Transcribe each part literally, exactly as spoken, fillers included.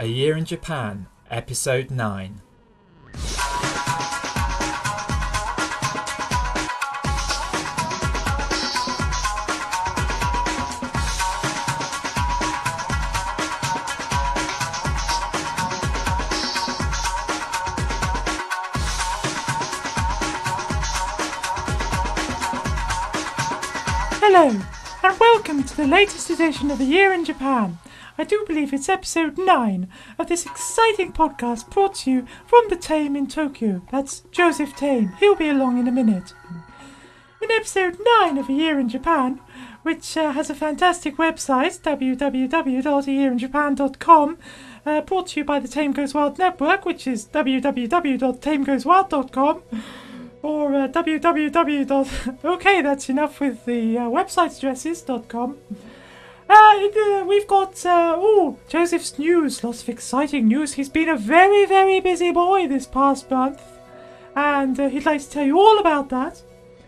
A Year in Japan, Episode nine. Hello, and welcome to the latest edition of A Year in Japan. I do believe it's episode nine of this exciting podcast brought to you from the Tame in Tokyo. That's Joseph Tame. He'll be along in a minute. In episode nine of A Year in Japan, which uh, has a fantastic website, w w w dot a year in japan dot com, uh, brought to you by the Tame Goes Wild Network, which is w w w dot tame goes wild dot com. Or uh, www. Okay, that's enough with the uh, website addresses dot com. Uh, uh, we've got uh, oh Joseph's news. Lots of exciting news. He's been a very very busy boy this past month, and uh, he'd like to tell you all about that.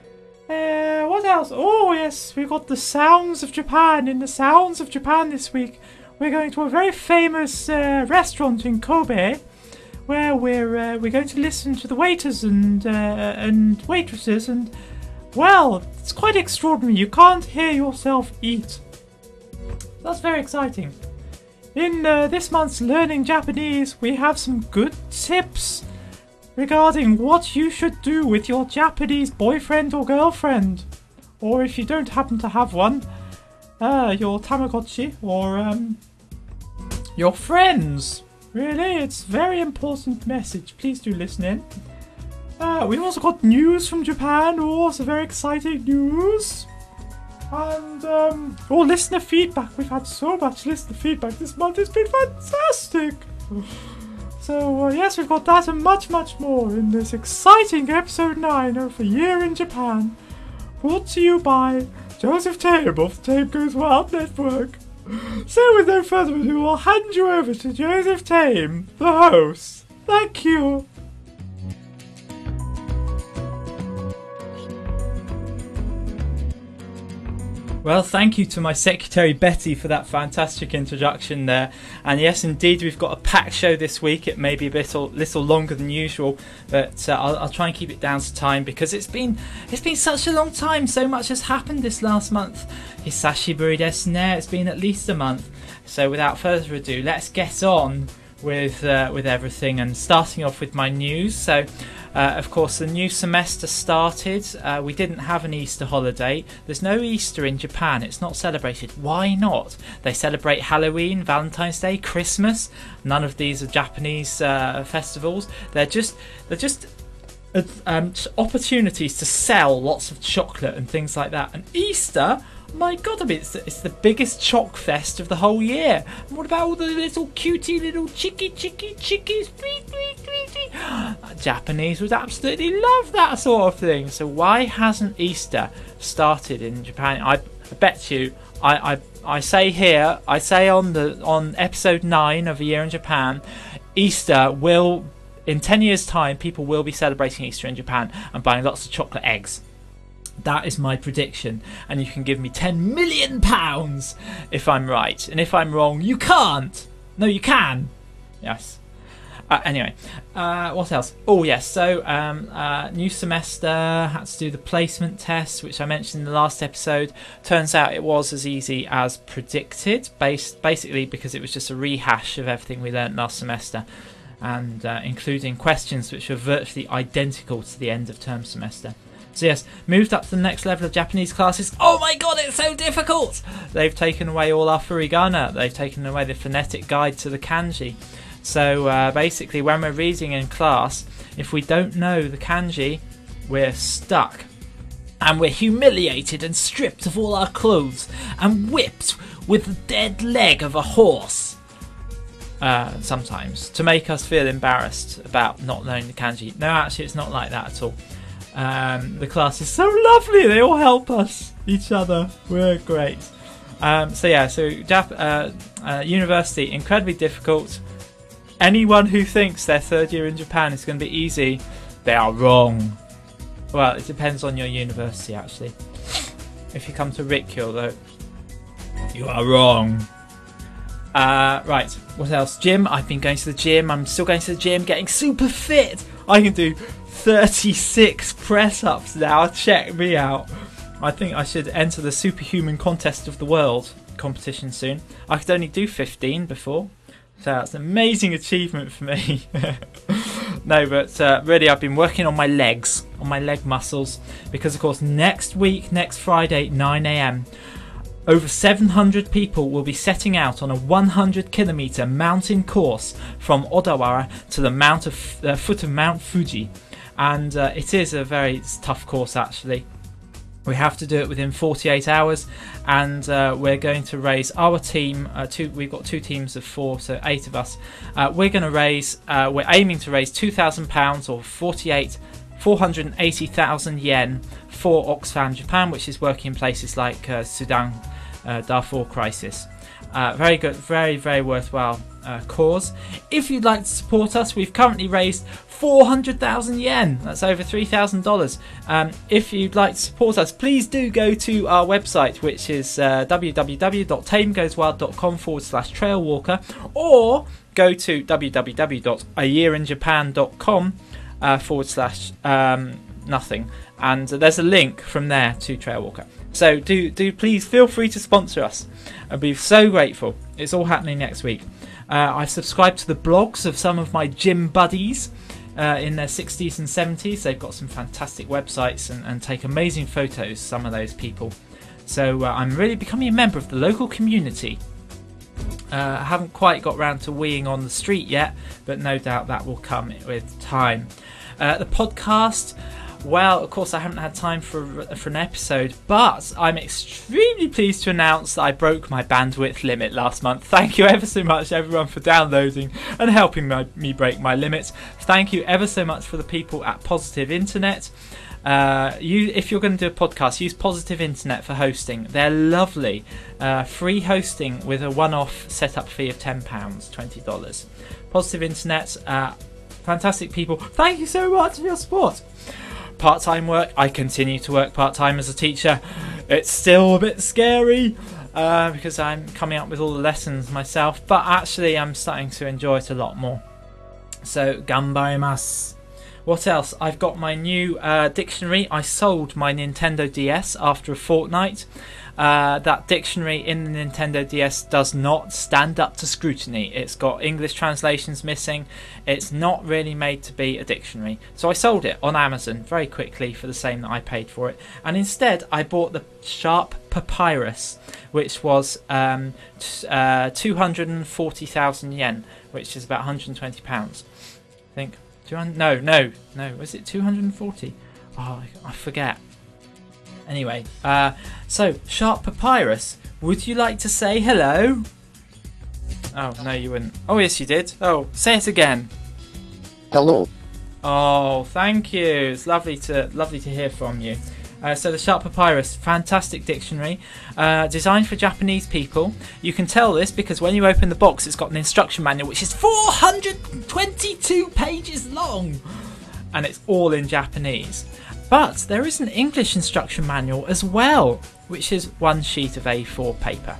Uh, what else? Oh yes, we've got the sounds of Japan. In the sounds of Japan this week, we're going to a very famous uh, restaurant in Kobe, where we're uh, we're going to listen to the waiters and uh, and waitresses, and well, it's quite extraordinary. You can't hear yourself eat. That's very exciting. In uh, this month's Learning Japanese, we have some good tips regarding what you should do with your Japanese boyfriend or girlfriend, or if you don't happen to have one, uh, your Tamagotchi or um, your friends. Really, it's a very important message. Please do listen in. Uh, we've also got news from Japan. Oh, some very exciting news. And, um, oh, listener feedback. We've had so much listener feedback this month. It's been fantastic. So, uh, yes, we've got that and much, much more in this exciting episode nine of A Year in Japan. Brought to you by Joseph Tame of the Tame Goes Wild Network. So with no further ado, I'll hand you over to Joseph Tame, the host. Thank you. Well, thank you to my secretary Betty for that fantastic introduction there. And yes, indeed, we've got a packed show this week. It may be a bit little, little longer than usual, but uh, I'll, I'll try and keep it down to time because it's been it's been such a long time. So much has happened this last month. Hisashiburi desu ne. It's been at least a month. So without further ado, let's get on with uh, with everything, and starting off with my news. So. Uh, of course, the new semester started. Uh, we didn't have an Easter holiday. There's no Easter in Japan. It's not celebrated. Why not? They celebrate Halloween, Valentine's Day, Christmas. None of these are Japanese uh, festivals. They're just they're just uh, um, opportunities to sell lots of chocolate and things like that. And Easter, my God, I mean, it's, it's the biggest choc fest of the whole year. And what about all the little cutie little chicky chicky chickies? Japanese would absolutely love that sort of thing. So why hasn't Easter started in Japan? I, I bet you, I, I I say here, I say on the on episode nine of A Year in Japan, Easter will, in ten years' time, people will be celebrating Easter in Japan and buying lots of chocolate eggs. That is my prediction, and you can give me ten million pounds if I'm right, and if I'm wrong, you can't. No, you can. Yes. Uh, anyway, uh, what else? Oh yes, so um, uh, new semester, had to do the placement test, which I mentioned in the last episode. Turns out it was as easy as predicted, based basically because it was just a rehash of everything we learnt last semester, and uh, including questions which were virtually identical to the end of term semester. So yes, moved up to the next level of Japanese classes. Oh my God, it's so difficult! They've taken away all our furigana. They've taken away the phonetic guide to the kanji. So uh, basically, when we're reading in class, if we don't know the kanji, we're stuck. And we're humiliated and stripped of all our clothes and whipped with the dead leg of a horse. Uh, sometimes, to make us feel embarrassed about not knowing the kanji. No, actually, it's not like that at all. Um, the class is so lovely. They all help us, each other. We're great. Um, so yeah, so Jap- uh, uh, university, incredibly difficult. Anyone who thinks their third year in Japan is going to be easy, they are wrong. Well, it depends on your university, actually. If you come to Rikkyō, though, you are wrong. Uh, right, what else? Gym. I've been going to the gym. I'm still going to the gym, getting super fit. I can do thirty-six press-ups now. Check me out. I think I should enter the Superhuman Contest of the World competition soon. I could only do fifteen before, so that's an amazing achievement for me. No, but uh, really I've been working on my legs, on my leg muscles, because of course next week, next Friday, nine a m, over seven hundred people will be setting out on a one hundred kilometre mountain course from Odawara to the mount of, uh, foot of Mount Fuji. And uh, it is a very tough course actually. We have to do it within forty-eight hours, and uh, we're going to raise our team. Uh, two, we've got two teams of four, so eight of us. Uh, we're going to raise. Uh, we're aiming to raise two thousand pounds, or forty-eight, four hundred eighty thousand yen, for Oxfam Japan, which is working in places like uh, Sudan, uh, Darfur crisis. Uh, very good, very very worthwhile uh, cause. If you'd like to support us, we've currently raised four hundred thousand yen. That's over three thousand dollars. Um, if you'd like to support us, please do go to our website, which is uh, www.tamegoeswild.com forward slash trailwalker, or go to www.ayearinjapan.com uh, forward slash um, nothing. And uh, there's a link from there to Trailwalker. So do do please feel free to sponsor us. I'd be so grateful. It's all happening next week. Uh, I've subscribed to the blogs of some of my gym buddies uh, in their sixties and seventies. They've got some fantastic websites and, and take amazing photos, some of those people. So uh, I'm really becoming a member of the local community. Uh, I haven't quite got round to weeing on the street yet, but no doubt that will come with time. Uh, the podcast... Well, of course, I haven't had time for for an episode, but I'm extremely pleased to announce that I broke my bandwidth limit last month. Thank you ever so much, everyone, for downloading and helping my, me break my limits. Thank you ever so much for the people at Positive Internet. Uh, you, if you're going to do a podcast, use Positive Internet for hosting. They're lovely. Uh, free hosting with a one-off setup fee of ten pounds, twenty dollars. Positive Internet, uh, fantastic people. Thank you so much for your support. Part-time work. I continue to work part-time as a teacher. It's still a bit scary uh, because I'm coming up with all the lessons myself, but actually I'm starting to enjoy it a lot more. So, ganbarimasu. What else? I've got my new uh, dictionary. I sold my Nintendo D S after a fortnight. Uh, that dictionary in the Nintendo D S does not stand up to scrutiny. It's got English translations missing. It's not really made to be a dictionary. So I sold it on Amazon very quickly for the same that I paid for it. And instead I bought the Sharp Papyrus, which was um, t- uh, two hundred forty thousand yen, which is about one hundred twenty pounds, I think. No, no, no. Was it two hundred forty? Oh, I forget. Anyway, uh, so Sharp Papyrus, would you like to say hello? Oh, no, you wouldn't. Oh, yes, you did. Oh, say it again. Hello. Oh, thank you. It's lovely to lovely to hear from you. Uh, so the Sharp Papyrus, fantastic dictionary, uh, designed for Japanese people. You can tell this because when you open the box, it's got an instruction manual which is four hundred twenty-two pages long, and it's all in Japanese. But there is an English instruction manual as well, which is one sheet of A four paper.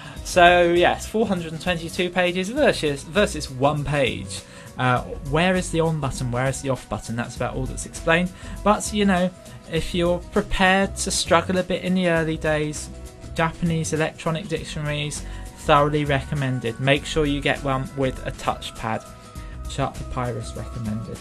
So yes, four hundred twenty-two pages versus versus one page. Uh, where is the on button? Where is the off button? That's about all that's explained. But you know, if you're prepared to struggle a bit in the early days, Japanese electronic dictionaries, thoroughly recommended. Make sure you get one with a touchpad. Sharp Papyrus recommended.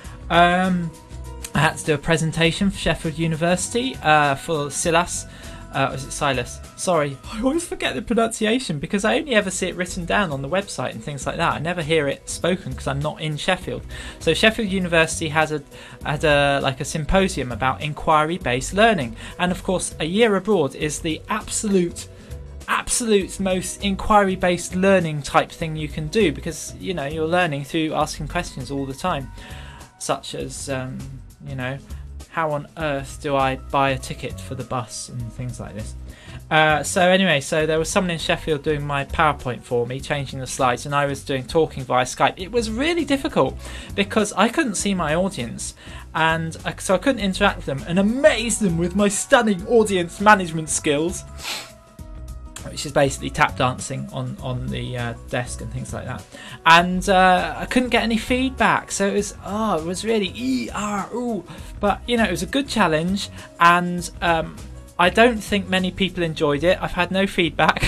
Um, I had to do a presentation for Sheffield University uh, for Silas. Uh, was it Silas? Sorry, I always forget the pronunciation because I only ever see it written down on the website and things like that. I never hear it spoken because I'm not in Sheffield. So Sheffield University had a had a like a symposium about inquiry-based learning, and of course, a year abroad is the absolute, absolute most inquiry-based learning type thing you can do because you know you're learning through asking questions all the time, such as um, you know. How on earth do I buy a ticket for the bus and things like this? Uh, so anyway, so there was someone in Sheffield doing my PowerPoint for me, changing the slides, and I was doing talking via Skype. It was really difficult because I couldn't see my audience, and I, so I couldn't interact with them and amaze them with my stunning audience management skills. which is basically tap dancing on on the uh, desk and things like that. And uh, I couldn't get any feedback, so it was oh, it was really ee ah ooh. But you know, it was a good challenge, and um, I don't think many people enjoyed it. I've had no feedback.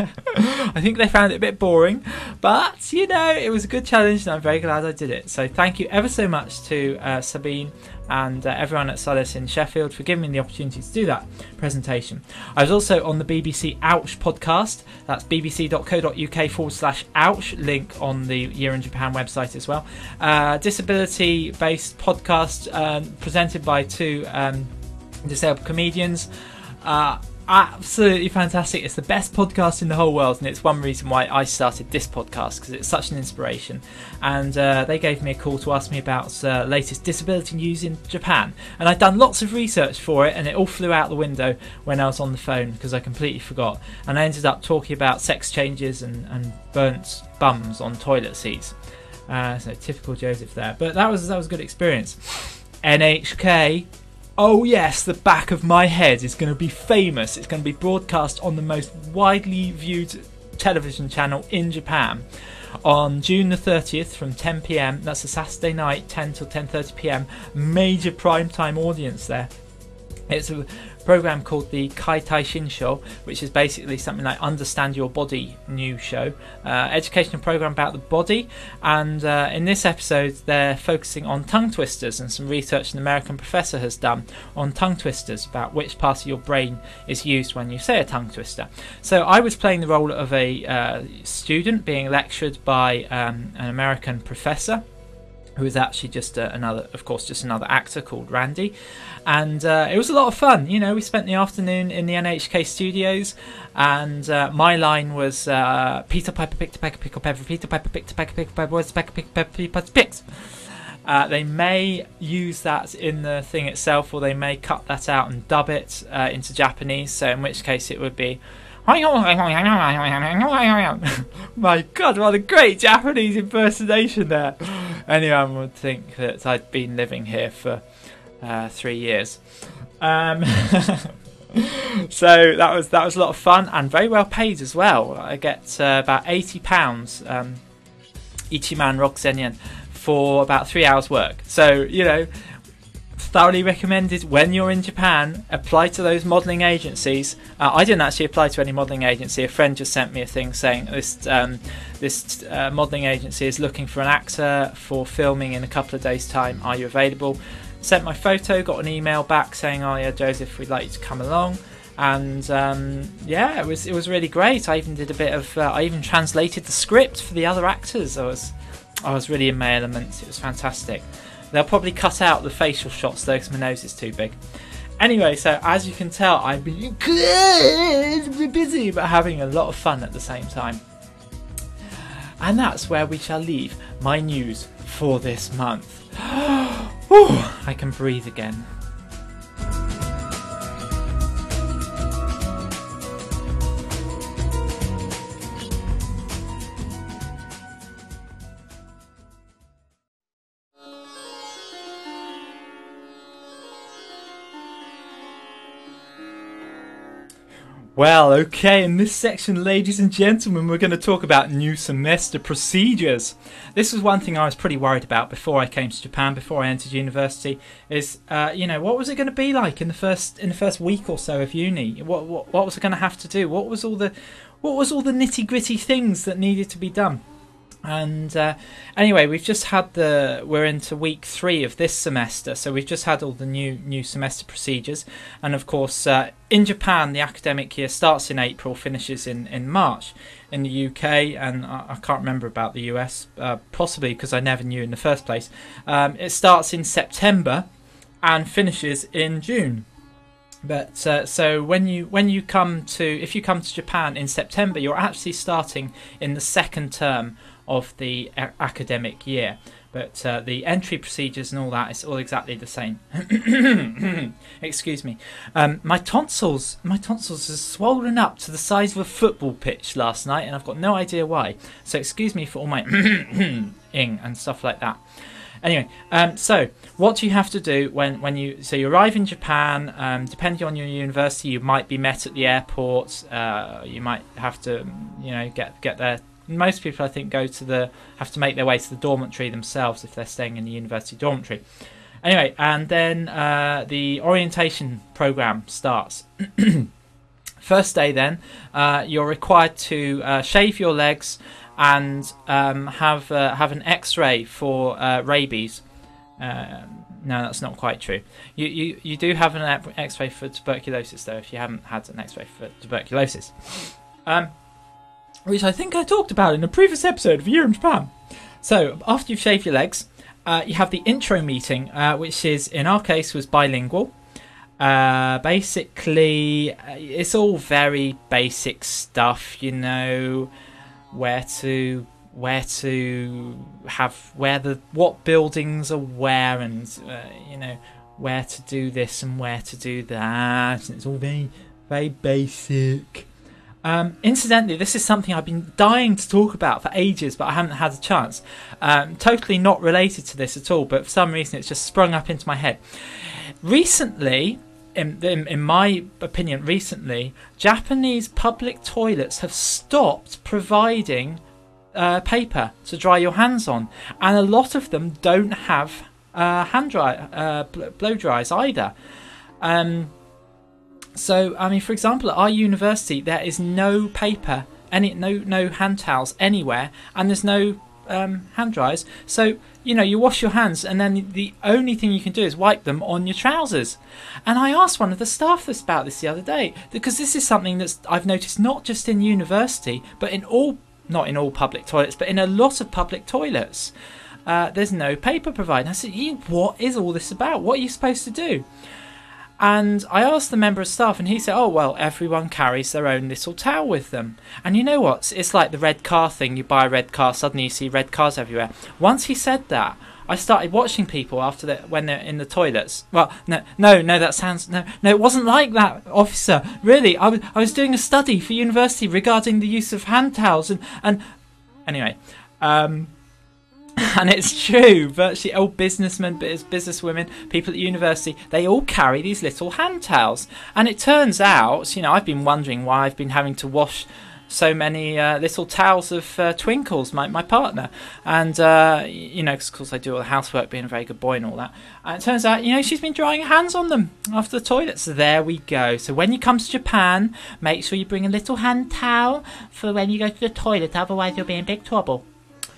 I think they found it a bit boring, but you know, it was a good challenge, and I'm very glad I did it. So thank you ever so much to uh, Sabine and uh, everyone at Solace in Sheffield for giving me the opportunity to do that presentation. I was also on the B B C Ouch podcast. That's bbc.co.uk forward slash ouch, link on the Year in Japan website as well. Uh, disability based podcast um, presented by two um, disabled comedians. Uh, absolutely fantastic. It's the best podcast in the whole world, and it's one reason why I started this podcast, because it's such an inspiration. And uh, they gave me a call to ask me about uh, latest disability news in Japan, and I'd done lots of research for it, and it all flew out the window when I was on the phone because I completely forgot. And I ended up talking about sex changes and, and burnt bums on toilet seats. Uh, so typical Joseph there, but that was that was a good experience. N H K. Oh yes, the back of my head is going to be famous. It's going to be broadcast on the most widely viewed television channel in Japan on June the thirtieth from ten p m. That's a Saturday night, ten till ten thirty p m. Major primetime audience there. It's a program called the Kaitai Shinsho, which is basically something like Understand Your Body new show, uh, educational program about the body. And uh, in this episode they're focusing on tongue twisters and some research an American professor has done on tongue twisters, about which part of your brain is used when you say a tongue twister. So I was playing the role of a uh, student being lectured by um, an American professor, who is actually just uh, another, of course, just another actor called Randy. And uh, it was a lot of fun. You know, we spent the afternoon in the N H K studios, and uh, my line was uh, Peter Piper picked a peck of pickle pepper, Peter Piper picked a peck of pickle pepper, what's a peck of pickle pepper, Peter picks. Uh, they may use that in the thing itself, or they may cut that out and dub it uh, into Japanese, so in which case it would be my God, what a great Japanese impersonation there. Anyone would think that I'd been living here for uh, three years. Um, so that was that was a lot of fun and very well paid as well. I get uh, about eighty pounds um, Ichiman Rokusen for about three hours work. So, you know, thoroughly recommended when you're in Japan. Apply to those modelling agencies. Uh, I didn't actually apply to any modelling agency. A friend just sent me a thing saying this um, this uh, modelling agency is looking for an actor for filming in a couple of days' time. Are you available? Sent my photo, got an email back saying, "Oh yeah, Joseph, we'd like you to come along." And um, yeah, it was it was really great. I even did a bit of. Uh, I even translated the script for the other actors. I was I was really in my element. It was fantastic. They'll probably cut out the facial shots though, because my nose is too big. Anyway, so as you can tell, I've been incredibly busy, but having a lot of fun at the same time. And that's where we shall leave my news for this month. Whew, I can breathe again. Well, okay, in this section, ladies and gentlemen, we're going to talk about new semester procedures. This was one thing I was pretty worried about before I came to Japan, before I entered university, is, uh, you know, what was it going to be like in the first in the first week or so of uni? What what, what was I going to have to do? What was all the what was all the nitty-gritty things that needed to be done? And uh, anyway, we've just had the we're into week three of this semester, so we've just had all the new new semester procedures. And of course, uh, in Japan, the academic year starts in April, finishes in in March. In the U K, and I, I can't remember about the U S, uh, possibly because I never knew in the first place. Um, it starts in September and finishes in June. But uh, so when you when you come to if you come to Japan in September, you're actually starting in the second term of the a- academic year, but uh, the entry procedures and all that is all exactly the same. Excuse me. Um, my tonsils, my tonsils are swollen up to the size of a football pitch last night, and I've got no idea why. So excuse me for all my ing and stuff like that. Anyway, um, so what do you have to do when, when you so you arrive in Japan? Um, depending on your university, you might be met at the airport. Uh, you might have to, you know, get get there. Most people, I think, go to the have to make their way to the dormitory themselves if they're staying in the university dormitory. Anyway, and then uh, the orientation program starts. First day, then uh, you're required to uh, shave your legs and um, have uh, have an X-ray for uh, rabies. Uh, no, that's not quite true. You you you do have an X-ray for tuberculosis, though. If you haven't had an X-ray for tuberculosis, um, which I think I talked about in a previous episode of A Year in Japan. So after you've shaved your legs, uh, you have the intro meeting, uh, which is in our case was bilingual. Uh, basically, it's all very basic stuff, you know. Where to, where to have, where the, what buildings are where, and uh, you know, where to do this and where to do that. And it's all very, very basic. Um, incidentally, this is something I've been dying to talk about for ages, but I haven't had a chance. Um, totally not related to this at all, but for some reason it's just sprung up into my head. Recently, in, in, in my opinion, recently, Japanese public toilets have stopped providing uh, paper to dry your hands on, and a lot of them don't have uh, hand dry, uh, blow dries either. Um, so, I mean, for example, at our university, there is no paper, any no no hand towels anywhere, and there's no um, hand dryers. So, you know, you wash your hands and then the only thing you can do is wipe them on your trousers. And I asked one of the staff this about this the other day, because this is something that I've noticed not just in university, but in all, not in all public toilets, but in a lot of public toilets. Uh, there's no paper provided. And I said, what is all this about? What are you supposed to do? And I asked the member of staff, and he said, oh, well, everyone carries their own little towel with them. And you know what? It's like the red car thing. You buy a red car, suddenly you see red cars everywhere. Once he said that, I started watching people after that when they're in the toilets. Well, no, no, no, that sounds... No, no, it wasn't like that, officer. Really, I was, I was doing a study for university regarding the use of hand towels. And, and anyway... Um, And it's true, virtually all businessmen, businesswomen, people at university, they all carry these little hand towels. And it turns out, you know, I've been wondering why I've been having to wash so many uh, little towels of uh, Twinkles, my, my partner. And, uh, you know, because of course I do all the housework, being a very good boy and all that. And it turns out, you know, she's been drying her hands on them after the toilet. So there we go. So when you come to Japan, make sure you bring a little hand towel for when you go to the toilet. Otherwise you'll be in big trouble.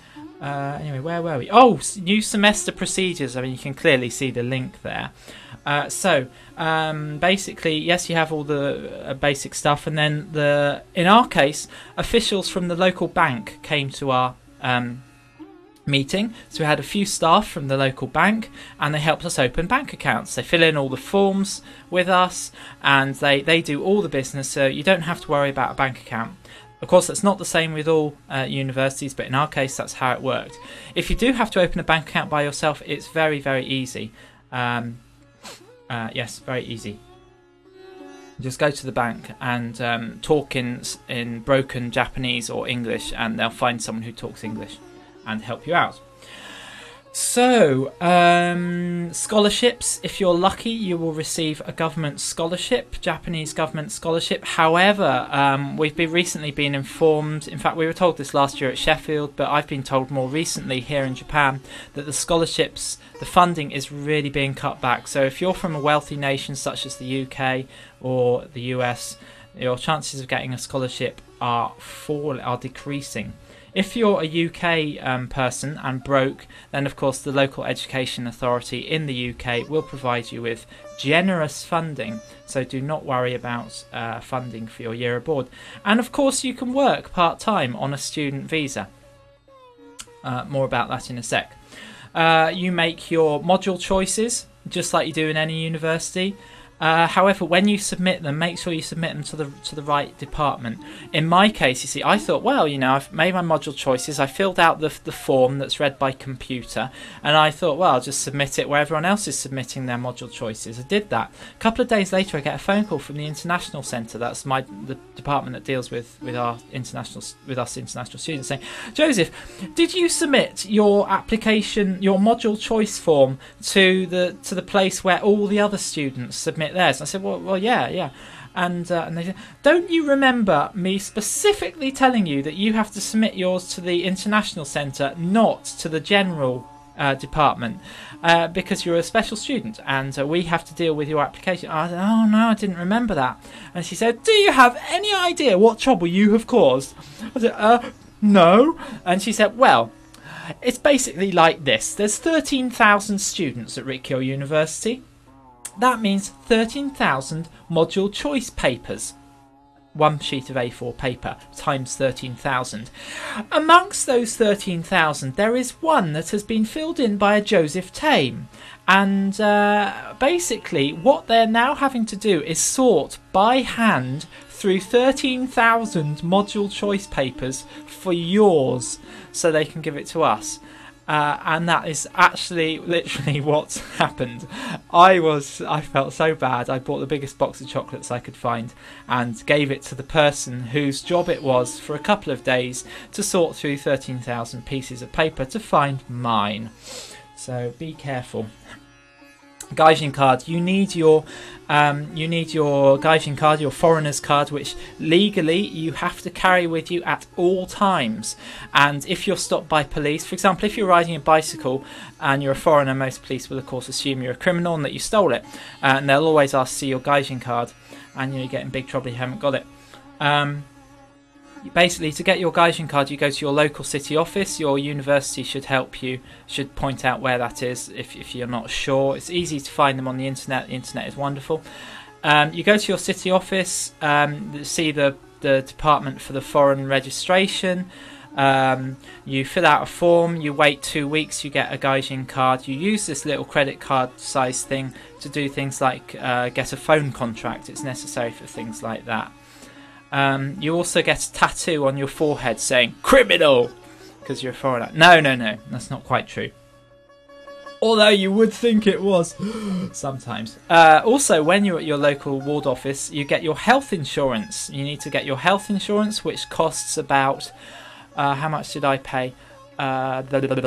Uh, anyway, where were we? Oh, new semester procedures. I mean, you can clearly see the link there. Uh, so, um, basically, yes, you have all the uh, basic stuff, and then the, in our case, officials from the local bank came to our um, meeting. So we had a few staff from the local bank, and they helped us open bank accounts. They fill in all the forms with us, and they, they do all the business, so you don't have to worry about a bank account. Of course, that's not the same with all uh, universities, but in our case, that's how it worked. If you do have to open a bank account by yourself, it's very, very easy. Um, uh, yes, very easy. Just go to the bank and um, talk in, in broken Japanese or English, and they'll find someone who talks English and help you out. So, um, scholarships. If you're lucky, you will receive a government scholarship, Japanese government scholarship. However, um, we've been recently been informed, in fact we were told this last year at Sheffield, but I've been told more recently here in Japan that the scholarships, the funding is really being cut back. So if you're from a wealthy nation such as the U K or the U S, your chances of getting a scholarship are fall are decreasing. If you're a U K um, person and broke, then of course the local education authority in the U K will provide you with generous funding, so do not worry about uh, funding for your year abroad. And of course you can work part-time on a student visa. Uh, more about that in a sec. Uh, you make your module choices, just like you do in any university. Uh, however, when you submit them, make sure you submit them to the to the right department. In my case, you see, I thought, well, you know, I've made my module choices. I filled out the the form that's read by computer, and I thought, well, I'll just submit it where everyone else is submitting their module choices. I did that. A couple of days later, I get a phone call from the International Centre. That's my the department that deals with with our international with us international students, saying, Joseph, did you submit your application, your module choice form to the to the place where all the other students submit theirs? And I said, well, well, yeah, yeah. And uh, and they said, don't you remember me specifically telling you that you have to submit yours to the International Centre, not to the general uh, department, uh, because you're a special student and uh, we have to deal with your application? I said, oh no, I didn't remember that. And she said, do you have any idea what trouble you have caused? I said, uh, no. And she said, well, it's basically like this. There's thirteen thousand students at Rikyo University. That means thirteen thousand module choice papers. One sheet of A four paper times thirteen thousand. Amongst those thirteen thousand, there is one that has been filled in by a Joseph Tame. And uh, basically, what they're now having to do is sort by hand through thirteen thousand module choice papers for yours so they can give it to us. Uh, and that is actually literally what's happened. I was, I felt so bad. I bought the biggest box of chocolates I could find and gave it to the person whose job it was for a couple of days to sort through thirteen thousand pieces of paper to find mine. So be careful. Gaijin card. You need your um, you need your Gaijin card, your foreigner's card, which legally you have to carry with you at all times. And if you're stopped by police, for example, if you're riding a bicycle and you're a foreigner, most police will of course assume you're a criminal and that you stole it, uh, and they'll always ask to see your Gaijin card, and you know, you get in big trouble if you haven't got it. Um, Basically, to get your Gaijin card, you go to your local city office. Your university should help you, should point out where that is if, if you're not sure. It's easy to find them on the internet. The internet is wonderful. Um, you go to your city office, um, see the, the department for the foreign registration. Um, you fill out a form, you wait two weeks, you get a Gaijin card. You use this little credit card size thing to do things like uh, get a phone contract. It's necessary for things like that. Um, you also get a tattoo on your forehead saying criminal because you're a foreigner. No, no, no, that's not quite true. Although you would think it was sometimes. Uh, also, when you're at your local ward office, you get your health insurance. You need to get your health insurance, which costs about, uh, how much did I pay? Uh,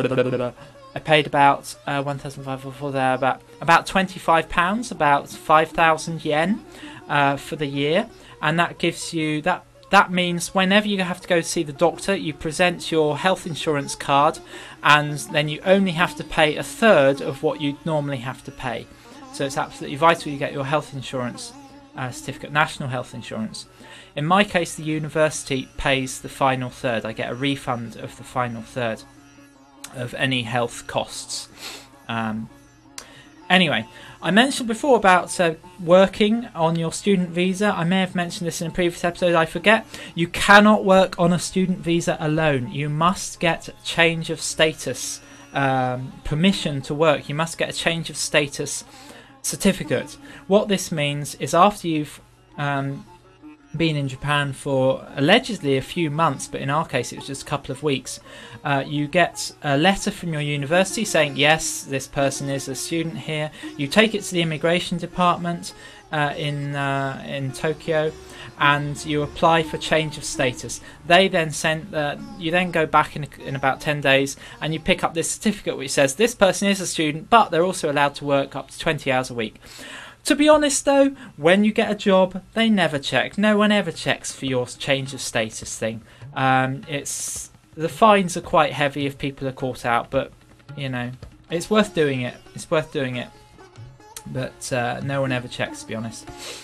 I paid about uh, one thousand five hundred for there, about, about twenty-five pounds, about five thousand yen uh, for the year. And that gives you, that that means whenever you have to go see the doctor, you present your health insurance card, and then you only have to pay a third of what you'd normally have to pay. So it's absolutely vital you get your health insurance uh, certificate, national health insurance. In my case, the university pays the final third. I get a refund of the final third of any health costs. Um, anyway, I mentioned before about uh, working on your student visa. I may have mentioned this in a previous episode, I forget. You cannot work on a student visa alone. You must get change of status, um, permission to work. You must get a change of status certificate. What this means is after you've um, been in Japan for allegedly a few months, but in our case it was just a couple of weeks, uh, you get a letter from your university saying yes, this person is a student here. You take it to the immigration department uh, in uh, in Tokyo, and you apply for change of status. They then send uh, you then go back in, in about ten days and you pick up this certificate which says this person is a student, but they're also allowed to work up to twenty hours a week. To be honest though, when you get a job, they never check. No one ever checks for your change of status thing. Um, it's the fines are quite heavy if people are caught out, but you know, it's worth doing it. It's worth doing it. But uh, no one ever checks, to be honest.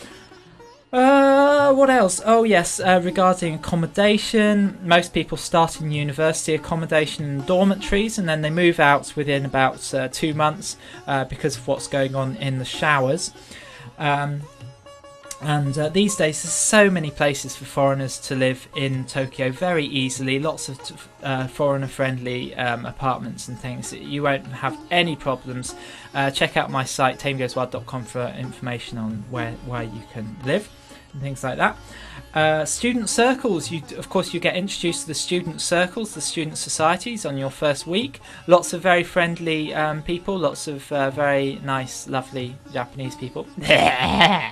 Uh, what else? Oh yes, uh, regarding accommodation, most people start in university accommodation in dormitories, and then they move out within about uh, two months uh, because of what's going on in the showers. Um, And uh, these days there's so many places for foreigners to live in Tokyo very easily, lots of uh, foreigner friendly um, apartments and things. You won't have any problems. Uh, check out my site tame goes wild dot com for information on where, where you can live and things like that. Uh, student circles, you of course you get introduced to the student circles, the student societies on your first week. Lots of very friendly um, people, lots of uh, very nice, lovely Japanese people. uh,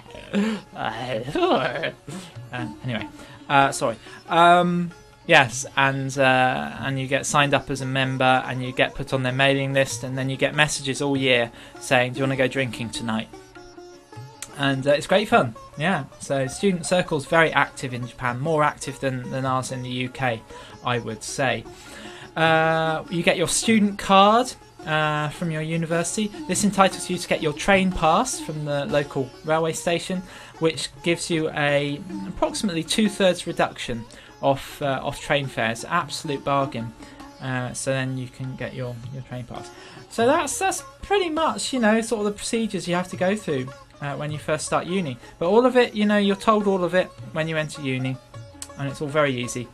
anyway, uh, sorry. Um, yes, and uh, and you get signed up as a member, and you get put on their mailing list, and then you get messages all year saying, "Do you want to go drinking tonight?" And uh, it's great fun. Yeah, so student circles very active in Japan, more active than, than ours in the U K, I would say. Uh, you get your student card uh, from your university. This entitles you to get your train pass from the local railway station, which gives you a approximately two-thirds reduction off uh, off train fares. Absolute bargain. Uh, so then you can get your, your train pass. So that's that's pretty much, you know, sort of the procedures you have to go through Uh, when you first start uni. But all of it, you know, you're told all of it when you enter uni, and it's all very easy.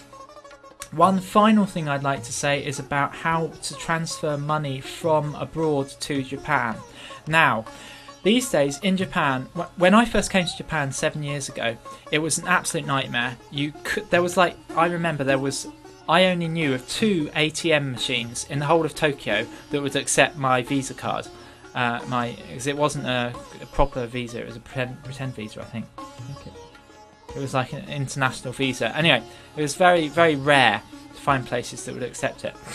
One final thing I'd like to say is about how to transfer money from abroad to Japan. Now, these days in Japan, when I first came to Japan seven years ago, it was an absolute nightmare. You could, there was like, I remember there was, I only knew of two A T M machines in the whole of Tokyo that would accept my Visa card. Uh, my, because it wasn't a, a proper visa, it was a pretend, pretend visa, I think. I think it, it was like an international visa. Anyway, it was very, very rare to find places that would accept it.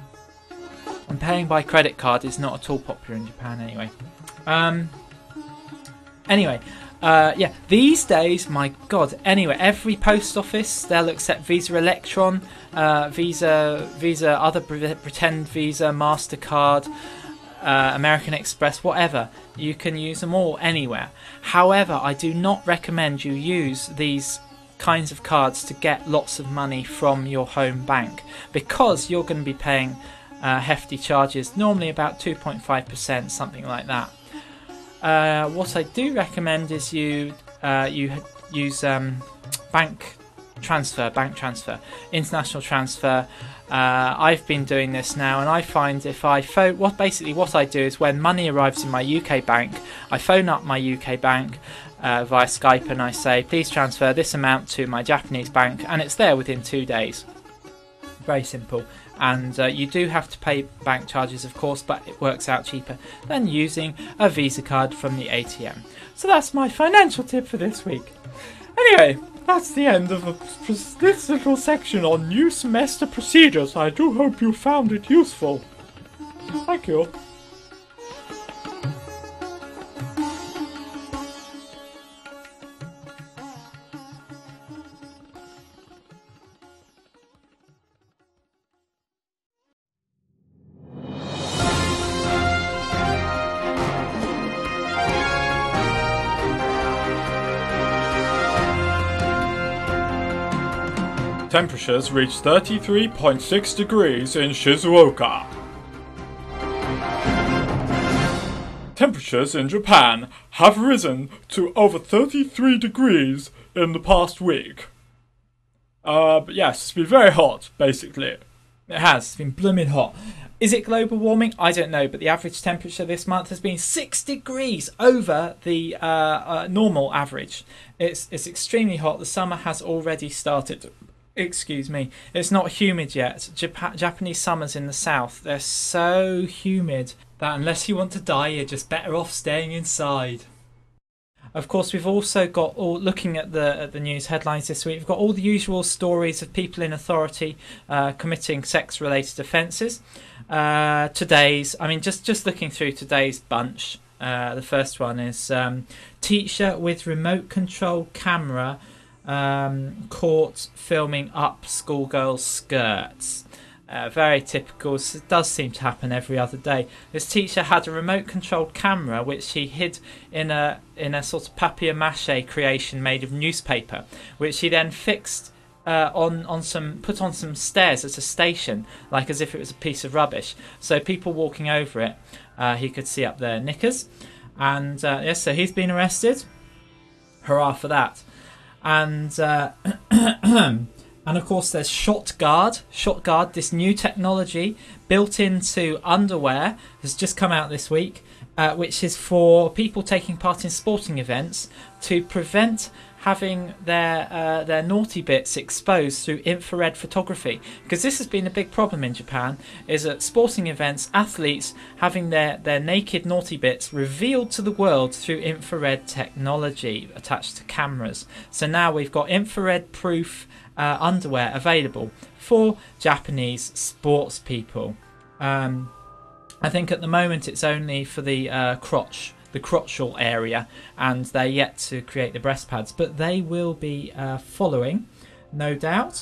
And paying by credit card is not at all popular in Japan anyway. Um, anyway, uh, yeah, these days, my God, anyway, every post office, they'll accept Visa Electron, uh, Visa, Visa, other pretend Visa, MasterCard, Uh, American Express, whatever. You can use them all anywhere. However, I do not recommend you use these kinds of cards to get lots of money from your home bank, because you're going to be paying uh, hefty charges, normally about two point five percent, something like that. Uh, what I do recommend is you uh, you use um, bank transfer, bank transfer, international transfer. Uh, I've been doing this now, and I find if I phone, what basically what I do is when money arrives in my U K bank, I phone up my U K bank uh, via Skype, and I say, please transfer this amount to my Japanese bank, and it's there within two days. Very simple. And uh, you do have to pay bank charges, of course, but it works out cheaper than using a Visa card from the A T M. So that's my financial tip for this week. Anyway, that's the end of a, this little section on new semester procedures. I do hope you found it useful. Thank you. Temperatures reached thirty-three point six degrees in Shizuoka. Temperatures in Japan have risen to over thirty-three degrees in the past week. Uh, but yes, it's been very hot, basically. It has. It's been blooming hot. Is it global warming? I don't know, but the average temperature this month has been six degrees over the uh, uh, normal average. It's it's extremely hot. The summer has already started. Excuse me. It's not humid yet. Jap- Japanese summers in the south, they're so humid that unless you want to die, you're just better off staying inside. Of course, we've also got, all looking at the at the news headlines this week, we've got all the usual stories of people in authority uh, committing sex-related offences. Uh, today's, I mean, just, just looking through today's bunch, uh, the first one is um, teacher with remote-controlled camera Um, caught filming up schoolgirls' skirts. Uh, very typical. It does seem to happen every other day. This teacher had a remote-controlled camera which he hid in a in a sort of papier-mâché creation made of newspaper, which he then fixed uh, on on some put on some stairs at a station, like as if it was a piece of rubbish. So people walking over it, uh, he could see up their knickers. And uh, yes, so he's been arrested. hurrah for that. And uh, and of course there's ShotGuard. ShotGuard, this new technology built into underwear, has just come out this week, uh, which is for people taking part in sporting events to prevent having their uh, their naughty bits exposed through infrared photography. Because this has been a big problem in Japan, is at sporting events, athletes having their, their naked naughty bits revealed to the world through infrared technology attached to cameras. So now we've got infrared proof uh, underwear available for Japanese sports people. Um, I think at the moment it's only for the uh, crotch the crotchal area, and they're yet to create the breast pads, but they will be uh, following, no doubt.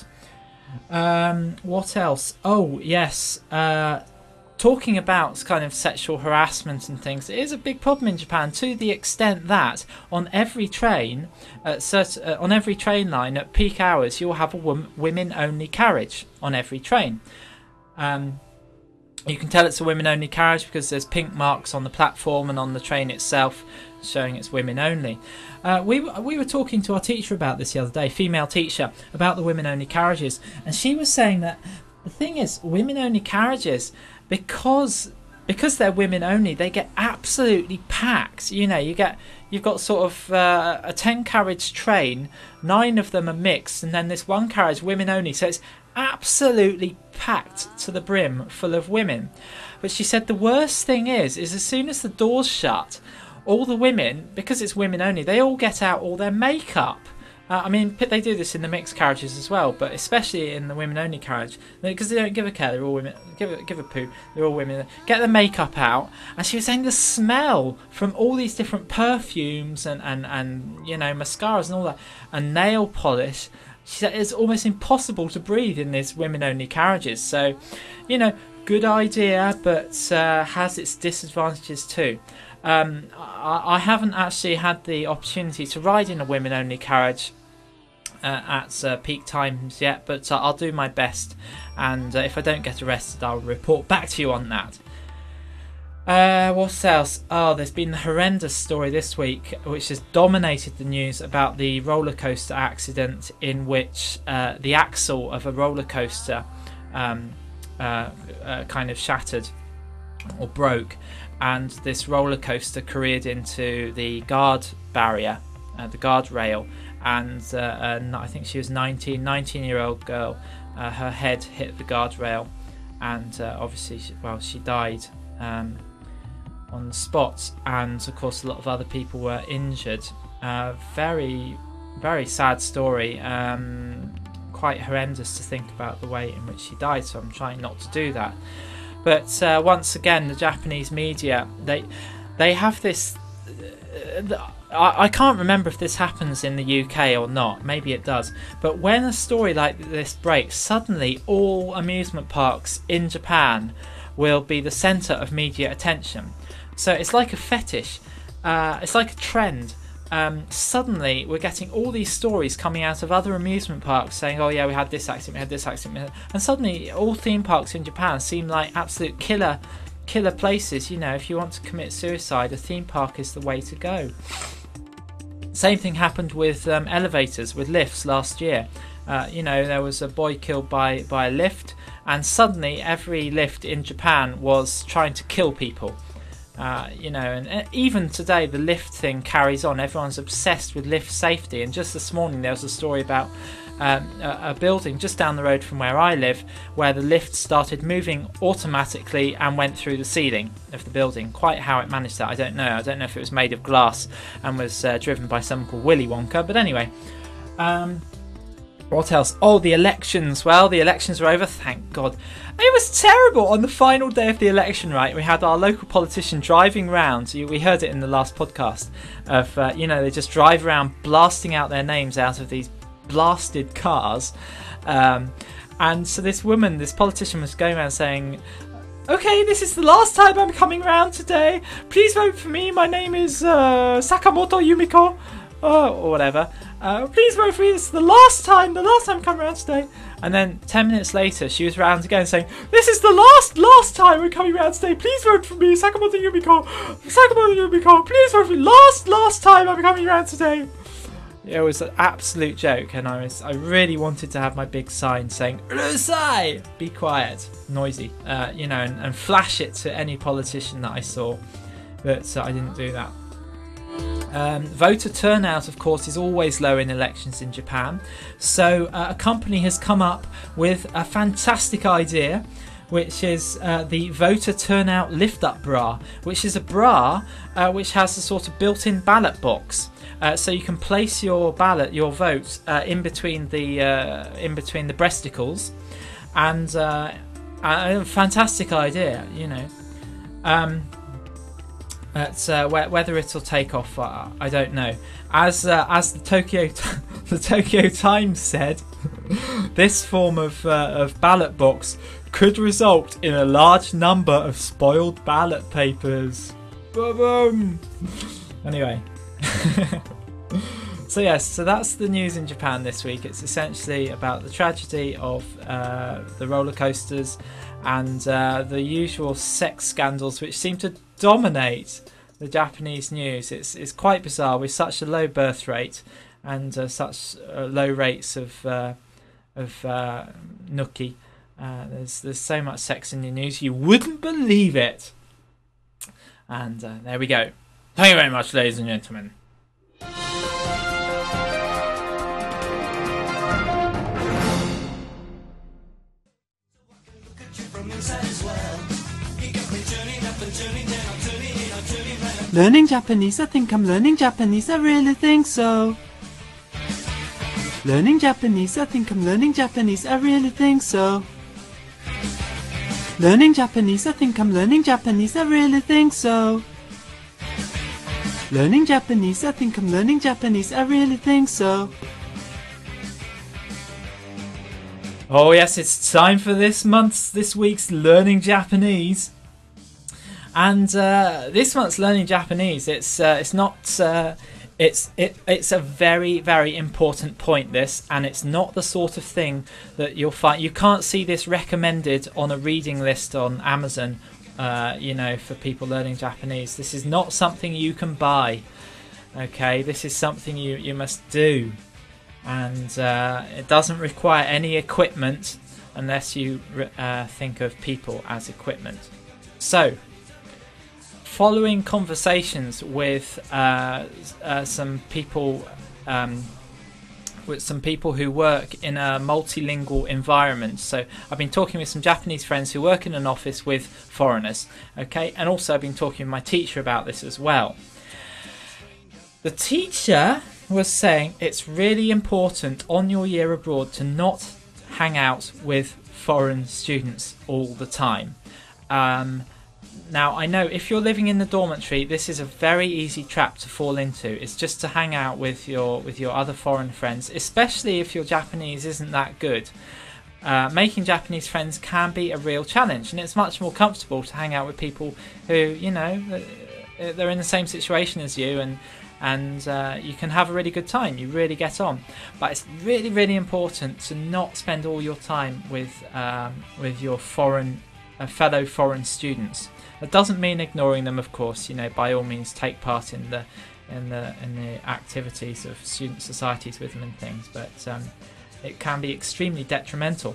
Um, what else? Oh yes, uh, talking about kind of sexual harassment and things, it is a big problem in Japan, to the extent that on every train, at certain, uh, on every train line at peak hours, you'll have a wom- women-only carriage on every train. Um, You can tell it's a women-only carriage because there's pink marks on the platform and on the train itself showing it's women-only. Uh, we, we were talking to our teacher about this the other day, female teacher, about the women-only carriages. And she was saying that the thing is, women-only carriages, because because they're women-only, they get absolutely packed. You know, you get, you've got sort of uh, a ten-carriage train, nine of them are mixed, and then this one carriage, women-only. So it's absolutely packed to the brim full of women. But she said the worst thing is is as soon as the doors shut, all the women, because it's women only, they all get out all their makeup. uh, I mean, they do this in the mixed carriages as well, but especially in the women only carriage, because they don't give a care, they're all women, give a, give a poo, they're all women, get the makeup out. And she was saying the smell from all these different perfumes and, and, and you know, mascaras and all that, and nail polish. She said it's almost impossible to breathe in these women-only carriages. So, you know, good idea, but uh, has its disadvantages too. Um, I, I haven't actually had the opportunity to ride in a women-only carriage uh, at uh, peak times yet, but uh, I'll do my best. And uh, if I don't get arrested, I'll report back to you on that. Uh, what else? Oh, there's been the horrendous story this week, which has dominated the news, about the roller coaster accident in which uh, the axle of a roller coaster um, uh, uh, kind of shattered or broke, and this roller coaster careered into the guard barrier, uh, the guard rail, and, uh, and I think she was nineteen, nineteen year old girl. Uh, her head hit the guardrail, and uh, obviously, she, well, she died. Um, on the spot, and of course a lot of other people were injured. Uh, very, very sad story. Um, quite horrendous to think about the way in which she died, so I'm trying not to do that. But uh, once again, the Japanese media, they they have this. Uh, I, I can't remember if this happens in the U K or not. Maybe it does. But when a story like this breaks, suddenly all amusement parks in Japan will be the centre of media attention. So it's like a fetish, uh, it's like a trend. Um, suddenly we're getting all these stories coming out of other amusement parks saying, oh yeah, we had this accident, we had this accident, and suddenly all theme parks in Japan seem like absolute killer killer places. You know, if you want to commit suicide, a theme park is the way to go. Same thing happened with um, elevators, with lifts last year. Uh, you know, there was a boy killed by, by a lift, and suddenly every lift in Japan was trying to kill people. Uh, you know, and, and even today the lift thing carries on. Everyone's obsessed with lift safety. And just this morning there was a story about um, a, a building just down the road from where I live, where the lift started moving automatically and went through the ceiling of the building. Quite how it managed that, I don't know. I don't know if it was made of glass and was uh, driven by someone called Willy Wonka. But anyway, um, what else? Oh, the elections. Well, the elections are over, thank God. It was terrible. On the final day of the election, right, we had our local politician driving round. We heard it in the last podcast of, uh, you know, they just drive around blasting out their names out of these blasted cars. Um, and so this woman, this politician was going around saying, okay, this is the last time I'm coming round today. Please vote for me. My name is uh, Sakamoto Yumiko. Uh, or whatever. Uh, please vote for me. This is the last time, the last time I'm coming around today. And then ten minutes later, she was round again saying, this is the last, last time we're coming round today. Please vote for me, Sakamoto Yumiko. Sakamoto Yumiko, please vote for me. Last, last time I'm coming round today. it was an absolute joke, and I was I really wanted to have my big sign saying "Urusai," be quiet, noisy, uh, you know, and, and flash it to any politician that I saw, but uh, I didn't do that. Um, voter turnout, of course, is always low in elections in Japan, so uh, a company has come up with a fantastic idea, which is uh, the voter turnout lift-up bra, which is a bra uh, which has a sort of built-in ballot box. Uh, so you can place your ballot, your vote, uh, in between the uh, in between the breasticles, and uh, a fantastic idea, you know. Um, but, uh, whether it'll take off, uh, I don't know. As uh, as the Tokyo the Tokyo Times said, this form of uh, of ballot box could result in a large number of spoiled ballot papers. Boom. Anyway. So yes, so that's the news in Japan this week. It's essentially about the tragedy of uh, the roller coasters and uh, the usual sex scandals which seem to dominate the Japanese news. It's it's quite bizarre with such a low birth rate and uh, such uh, low rates of uh, of uh, nuki. Uh, there's there's so much sex in the news you wouldn't believe it. And uh, there we go. Thank you very much, ladies and gentlemen. Learning Japanese, I think I'm learning Japanese, I really think so. Learning Japanese, I think I'm learning Japanese, I really think so. Learning Japanese, I think I'm learning Japanese, I really think so. Learning Japanese, I think I'm learning Japanese, I really think so. Oh yes, it's time for this month's, this week's Learning Japanese. And uh, this month's Learning Japanese, it's uh, it's not uh, it's it it's a very very important point, this, and it's not the sort of thing that you'll find. You can't see this recommended on a reading list on Amazon, uh, you know, for people learning Japanese. This is not something you can buy. Okay, this is something you you must do, and uh, it doesn't require any equipment unless you uh, think of people as equipment. So, following conversations with uh, uh, some people, um, with some people who work in a multilingual environment. So I've been talking with some Japanese friends who work in an office with foreigners. Okay, and also I've been talking with my teacher about this as well. The teacher was saying it's really important on your year abroad to not hang out with foreign students all the time. Um, Now, I know if you're living in the dormitory, this is a very easy trap to fall into. It's just to hang out with your with your other foreign friends, especially if your Japanese isn't that good. Uh, making Japanese friends can be a real challenge, and it's much more comfortable to hang out with people who, you know, they're in the same situation as you, and and uh, you can have a really good time. You really get on. But it's really, really important to not spend all your time with um, with your foreign uh, fellow foreign students. That doesn't mean ignoring them, of course. You know, by all means, take part in the in the in the activities of student societies with them and things. But um, it can be extremely detrimental.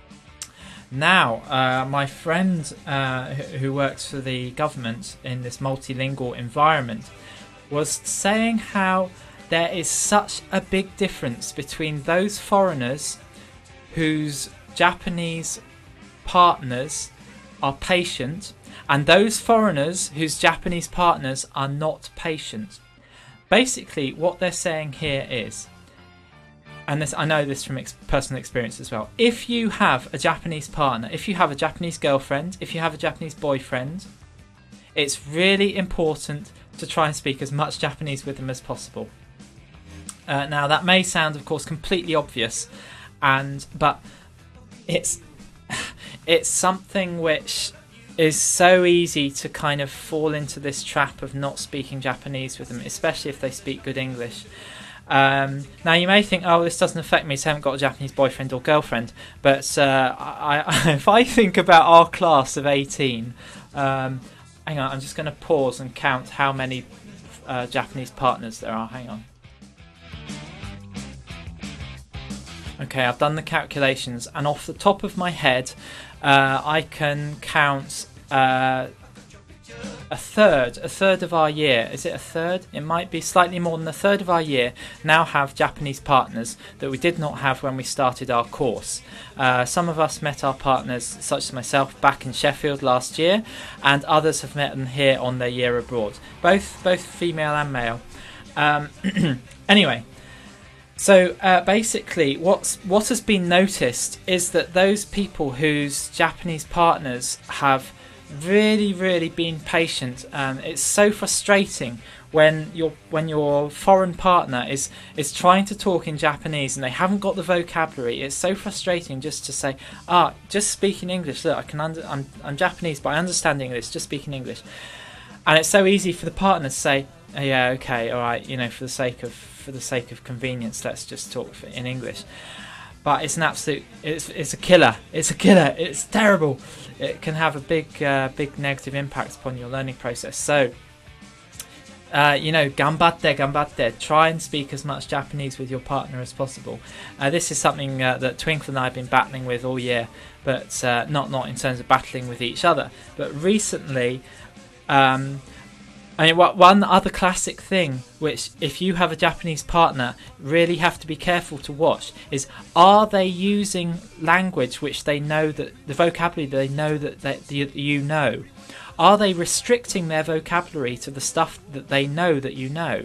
Now, uh, my friend uh, who works for the government in this multilingual environment was saying how there is such a big difference between those foreigners whose Japanese partners are patient and those foreigners whose Japanese partners are not patient. Basically, what they're saying here is, and this I know this from ex- personal experience as well, if you have a Japanese partner, if you have a Japanese girlfriend, if you have a Japanese boyfriend, it's really important to try and speak as much Japanese with them as possible. Uh, now, that may sound, of course, completely obvious, and but it's it's something which is so easy to kind of fall into this trap of not speaking Japanese with them, especially if they speak good English. Um, now, you may think, oh, this doesn't affect me, so I haven't got a Japanese boyfriend or girlfriend. But uh, I, I, if I think about our class of eighteen, um, hang on, I'm just going to pause and count how many uh, Japanese partners there are. Hang on. Okay, I've done the calculations, and off the top of my head, uh, I can count uh, a third, a third of our year. Is it a third? It might be slightly more than a third of our year now have Japanese partners that we did not have when we started our course. Uh, some of us met our partners, such as myself, back in Sheffield last year, and others have met them here on their year abroad. Both, both female and male. Um, anyway. So uh, basically, what's what has been noticed is that those people whose Japanese partners have really, really been patient. Um, it's so frustrating when your when your foreign partner is is trying to talk in Japanese and they haven't got the vocabulary. It's so frustrating just to say, ah, just speak in English. Look, I can under, I'm I'm Japanese, but I understand English. Just speak in English. And it's so easy for the partner to say, oh, yeah, okay, all right, you know, for the sake of for the sake of convenience, let's just talk in English. But it's an absolute, it's it's a killer. It's a killer. It's terrible. It can have a big, uh, big negative impact upon your learning process. So, uh, you know, ganbatte, ganbatte. Try and speak as much Japanese with your partner as possible. Uh, this is something uh, that Twinkle and I have been battling with all year, but uh, not not in terms of battling with each other. But recently, um, I mean, what, one other classic thing, which if you have a Japanese partner, really have to be careful to watch, is are they using language which they know that, the vocabulary they know that, that you, you know? Are they restricting their vocabulary to the stuff that they know that you know?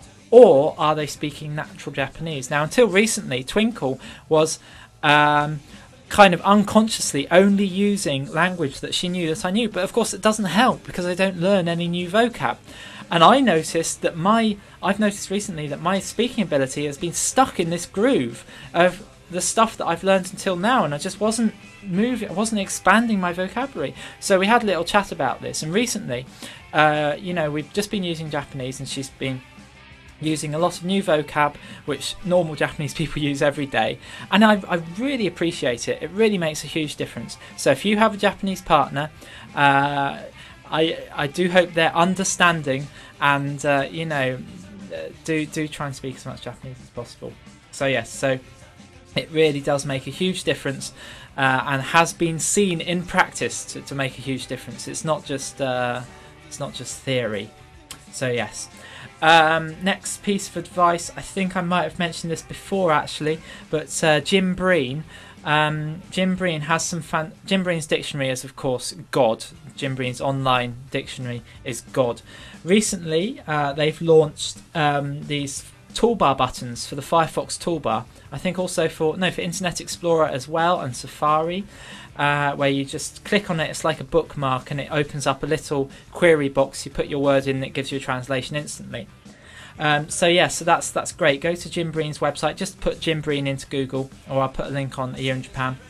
Or are they speaking natural Japanese? Now, until recently, Twinkle was um, kind of unconsciously only using language that she knew that I knew, but of course it doesn't help because I don't learn any new vocab. And I noticed that my I've noticed recently that my speaking ability has been stuck in this groove of the stuff that I've learned until now, and I just wasn't moving, I wasn't expanding my vocabulary. So we had a little chat about this, and recently uh, you know, we've just been using Japanese and she's been using a lot of new vocab which normal Japanese people use every day, and I, I really appreciate it. It really makes a huge difference. So if you have a Japanese partner, uh, I I do hope they're understanding, and uh, you know, do do try and speak as much Japanese as possible. So yes, so it really does make a huge difference, uh, and has been seen in practice to, to make a huge difference. It's not just uh, it's not just theory. So yes. Um, next piece of advice, I think I might have mentioned this before actually, but uh, Jim Breen, um, Jim Breen has some fan. Jim Breen's dictionary is of course God. Jim Breen's online dictionary is God. Recently, uh, they've launched um, these toolbar buttons for the Firefox toolbar. I think also for no for Internet Explorer as well, and Safari. Uh, where you just click on it, it's like a bookmark, and it opens up a little query box. You put your word in, and it gives you a translation instantly. Um, so yeah, so that's that's great. Go to Jim Breen's website. Just put Jim Breen into Google, or I'll put a link on A Year in Japan.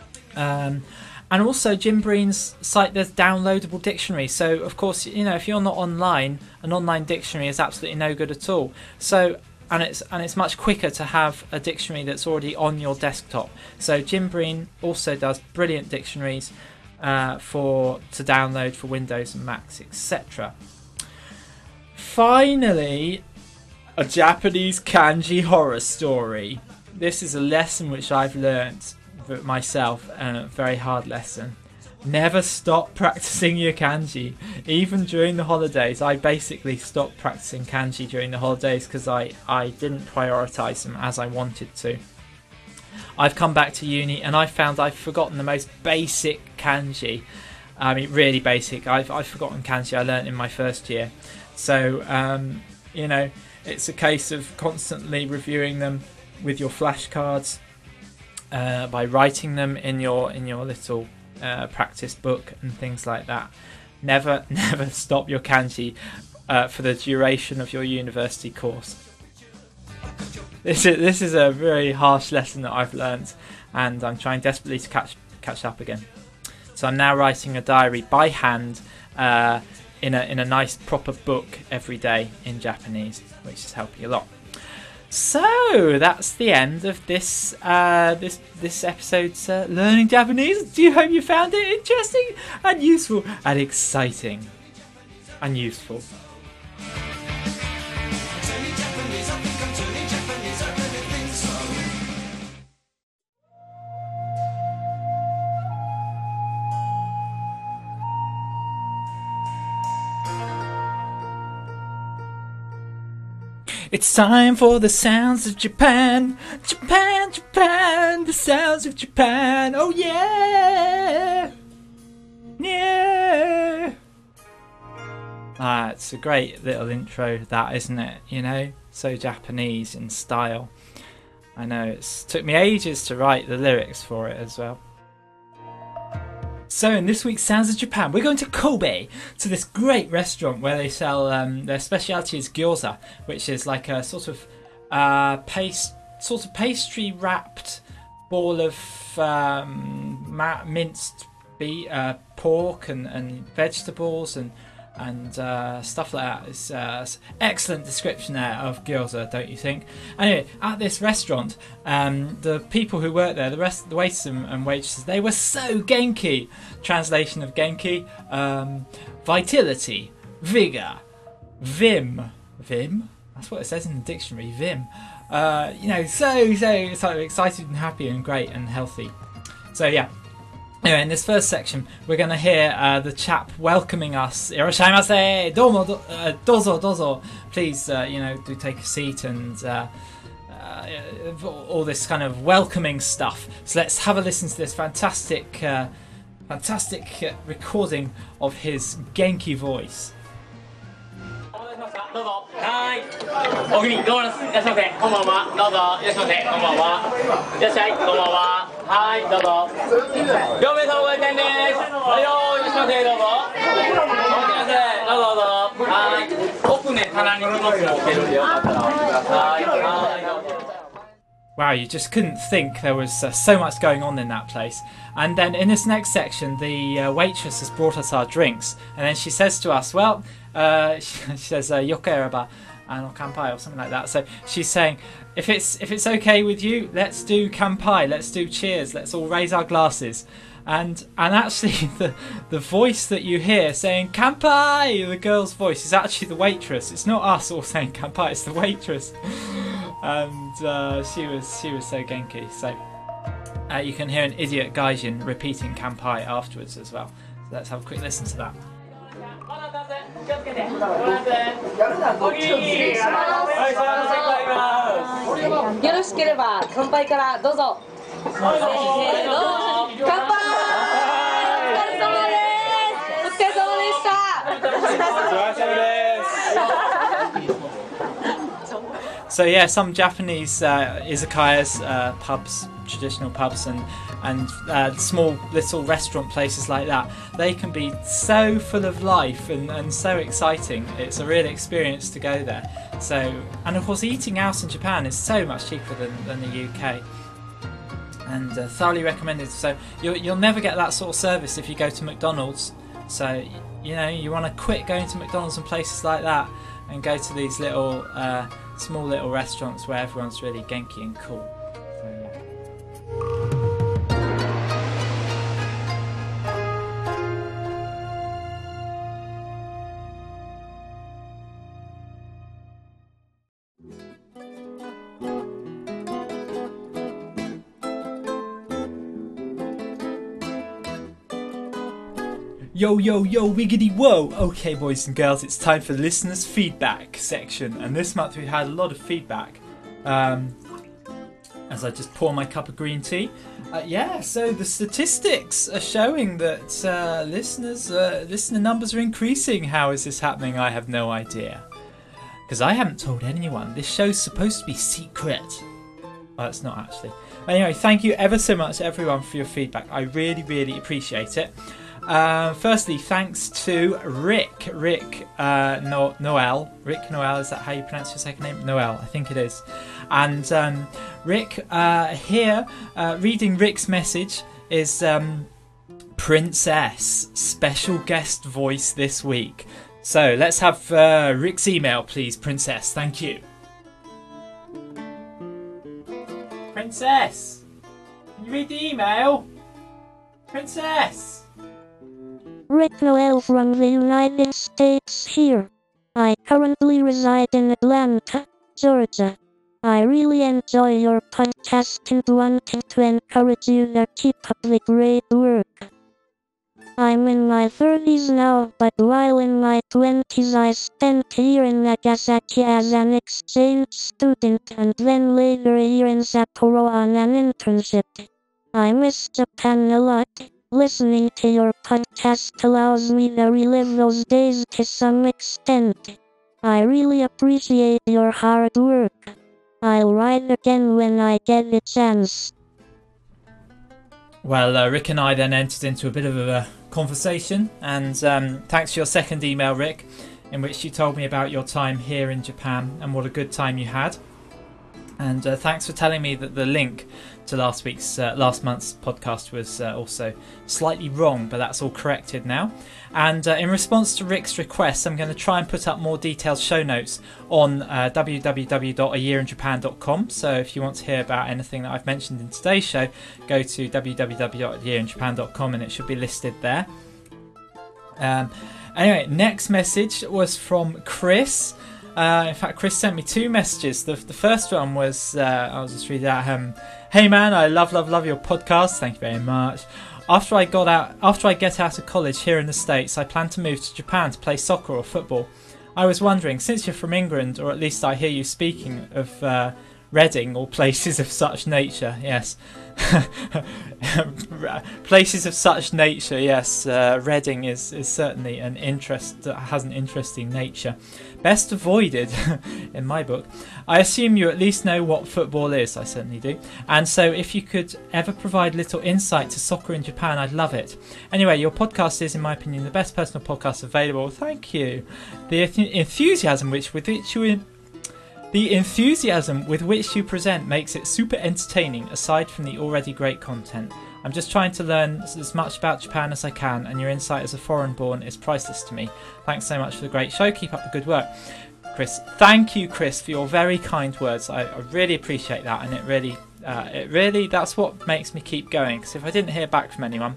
Um, and also Jim Breen's site, there's downloadable dictionary. So of course, you know, if you're not online, an online dictionary is absolutely no good at all. So and it's and it's much quicker to have a dictionary that's already on your desktop. So Jim Breen also does brilliant dictionaries uh, for to download for Windows and Macs, et cetera. Finally, a Japanese kanji horror story. This is a lesson which I've learnt myself, and a very hard lesson. Never stop practicing your kanji, even during the holidays. I basically stopped practicing kanji during the holidays because I, I didn't prioritise them as I wanted to. I've come back to uni and I've found I've forgotten the most basic kanji. I mean, really basic. I've, I've forgotten kanji I learnt in my first year. So, um, you know, it's a case of constantly reviewing them with your flashcards, uh, by writing them in your in your little Uh, practice book and things like that. Never, never stop your kanji uh, for the duration of your university course. This is this is a very harsh lesson that I've learned, and I'm trying desperately to catch catch up again. So I'm now writing a diary by hand uh, in a in a nice proper book every day in Japanese, which is helping a lot. So that's the end of this uh, this this episode's uh, learning Japanese. Do you hope you found it interesting and useful and exciting and useful? It's time for the sounds of Japan. Japan, Japan, the sounds of Japan. Oh yeah! Yeah! Ah, it's a great little intro, that, isn't it? You know, so Japanese in style. I know, it's took me ages to write the lyrics for it as well. So in this week's Sounds of Japan, we're going to Kobe, to this great restaurant where they sell, um, their speciality is gyoza, which is like a sort of uh, paste, sort of pastry wrapped ball of um, ma- minced beef, uh, pork and, and vegetables and and uh, stuff like that. It's uh, excellent description there of gyoza, don't you think? Anyway, at this restaurant, um, the people who work there, the rest, the waiters and, and waitresses, they were so genki. Translation of genki: um, vitality, vigor, vim, vim. That's what it says in the dictionary. Vim. Uh, you know, so so so excited and happy and great and healthy. So yeah. Anyway, in this first section, we're going to hear uh, the chap welcoming us. Irashaimase, domo, do, uh, dozo, dozo. Please, uh, you know, do take a seat and uh, uh, all this kind of welcoming stuff. So let's have a listen to this fantastic, uh, fantastic uh, recording of his Genki voice. どうぞ。はい。お気にどうもいらっしゃいませ。こんばんは。どうぞ。いらっしゃいませ。こんばんは。いらっしゃい。こんばんは。はい。どうぞ。両名様ご来店です。はいよ。いらっしゃいませ。どうぞ。お待ちください。どうぞどうぞ。はい。奥ね、棚に荷物を置けるんでよかったら。はい。はい。どうぞ。 Wow, you just couldn't think there was uh, so much going on in that place. And then in this next section, the uh, waitress has brought us our drinks. And then she says to us, well, uh, she, she says, yokereba ano kanpai or something like that. So she's saying, if it's if it's okay with you, let's do kanpai, let's do cheers, let's all raise our glasses. And and actually the, the voice that you hear saying kanpai, the girl's voice, is actually the waitress. It's not us all saying kanpai, it's the waitress. And uh, she was she was so genki. So uh, you can hear an idiot gaijin repeating kanpai afterwards as well. So let's have a quick listen to that. よろしければ乾杯からどうぞ。せーの、乾杯。お疲れ様です。お疲れ様でした。お疲れ様です。 So yeah, some Japanese uh, izakayas, uh, pubs, traditional pubs, and and uh, small little restaurant places like that, they can be so full of life and, and so exciting. It's a real experience to go there. So, and of course, eating out in Japan is so much cheaper than, than the U K, and uh, thoroughly recommended. So you'll you'll never get that sort of service if you go to McDonald's. So you know you want to quit going to McDonald's and places like that, and go to these little. Uh, Small little restaurants where everyone's really genki and cool. So, yeah. Yo, yo, yo, wiggity whoa! Okay, boys and girls, it's time for listeners' feedback section. And this month we had a lot of feedback. Um, as I just pour my cup of green tea. Uh, yeah, so the statistics are showing that uh, listeners, uh, listener numbers are increasing. How is this happening? I have no idea. Because I haven't told anyone. This show's supposed to be secret. Well, it's not actually. Anyway, thank you ever so much, everyone, for your feedback. I really, really appreciate it. Uh, firstly, thanks to Rick, Rick uh, no- Noel. Rick Noel, is that how you pronounce your second name? Noel, I think it is. And um, Rick, uh, here, uh, reading Rick's message is um, Princess, special guest voice this week. So let's have uh, Rick's email, please, Princess. Thank you. Princess, can you read the email? Princess! Rick Noel from the United States here. I currently reside in Atlanta, Georgia. I really enjoy your podcast and wanted to encourage you to keep up the great work. I'm I'm in my thirties now, but while in my twenties I spent a year in Nagasaki as an exchange student and then later a year in Sapporo on an internship. I miss Japan a lot. Listening to your podcast allows me to relive those days to some extent. I really appreciate your hard work. I'll write again when I get a chance. Well, uh, Rick and I then entered into a bit of a conversation, and um, thanks for your second email, Rick, in which you told me about your time here in Japan and what a good time you had. And uh, thanks for telling me that the link to last week's, uh, last month's podcast was uh, also slightly wrong, but that's all corrected now. And uh, in response to Rick's request, I'm going to try and put up more detailed show notes on uh, w w w dot a year in japan dot com. So if you want to hear about anything that I've mentioned in today's show, go to w w w dot a year in japan dot com and it should be listed there. Um, anyway, next message was from Chris. Uh, in fact, Chris sent me two messages. The, the first one was, uh, I'll just read that. Um, hey man, I love, love, love your podcast. Thank you very much. After I got out, after I get out of college here in the States, I plan to move to Japan to play soccer or football. I was wondering, since you're from England, or at least I hear you speaking of uh, Reading or places of such nature, yes. Places of such nature, yes. Uh, Reading is, is certainly an interest that has an interesting nature. Best avoided, in my book. I assume you at least know what football is. I certainly do. And so if you could ever provide little insight to soccer in Japan, I'd love it. Anyway, your podcast is, in my opinion, the best personal podcast available. Thank you. The enthusiasm which with which you The enthusiasm with which you present makes it super entertaining, aside from the already great content. I'm just trying to learn as much about Japan as I can, and your insight as a foreign-born is priceless to me. Thanks so much for the great show. Keep up the good work. Chris, thank you, Chris, for your very kind words. I, I really appreciate that, and it really, uh, it really, that's what makes me keep going, because if I didn't hear back from anyone,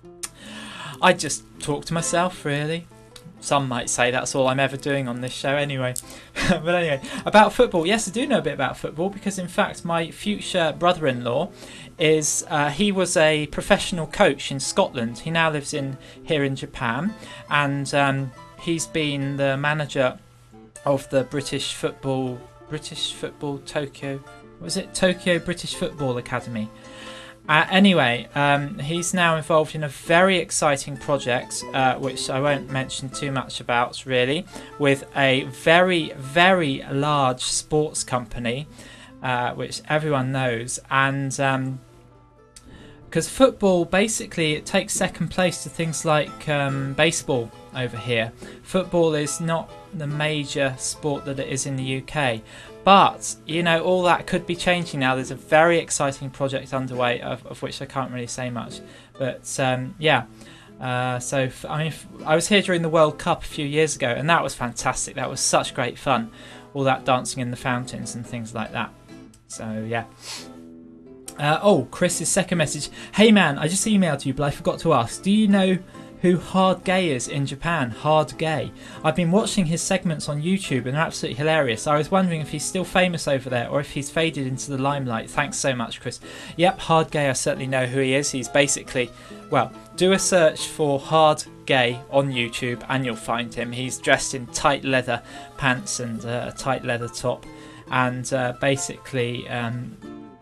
I'd just talk to myself, really. Some might say that's all I'm ever doing on this show anyway. But anyway, about football. Yes, I do know a bit about football because, in fact, my future brother-in-law is, uh, he was a professional coach in Scotland. He now lives in here in Japan, and um, he's been the manager of the British football, British football Tokyo, was it Tokyo British Football Academy? Uh, anyway, um, he's now involved in a very exciting project, uh, which I won't mention too much about, really, with a very, very large sports company, uh, which everyone knows. And um, because football, basically, it takes second place to things like um, baseball over here. Football is not the major sport that it is in the U K. But, you know, all that could be changing now. There's a very exciting project underway, of, of which I can't really say much. But, um, yeah. Uh, so, f- I mean, f- I was here during the World Cup a few years ago, and that was fantastic. That was such great fun. All that dancing in the fountains and things like that. So, yeah. Uh, oh, Chris's second message. Hey, man, I just emailed you, but I forgot to ask. Do you know who Hard Gay is in Japan? Hard Gay. I've been watching his segments on YouTube and they're absolutely hilarious. I was wondering if he's still famous over there or if he's faded into the limelight. Thanks so much, Chris. Yep, Hard Gay, I certainly know who he is. He's basically, well, do a search for Hard Gay on YouTube and you'll find him. He's dressed in tight leather pants and uh, a tight leather top, and uh, basically um,